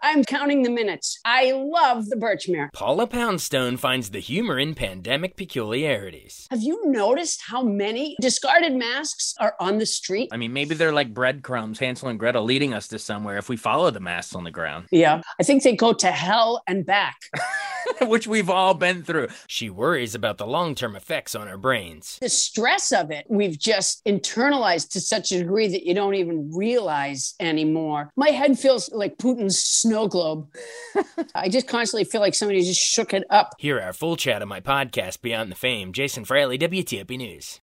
I'm counting the minutes. I love the Birchmere. Paula Poundstone finds the humor in pandemic peculiarities. Have you noticed how many discarded masks are on the street? I mean, maybe they're like breadcrumbs, Hansel and Gretel leading us to somewhere if we follow the masks on the ground. Yeah, I think they go to hell and back. Which we've all been through. She worries about the long-term effects on her brains. The stress of it, we've just internalized to such a degree that you don't even realize anymore. My head feels like Putin's snow globe. I just constantly feel like somebody just shook it up. Hear our full chat on my podcast, Beyond the Fame. Jason Fraley, WTOP News.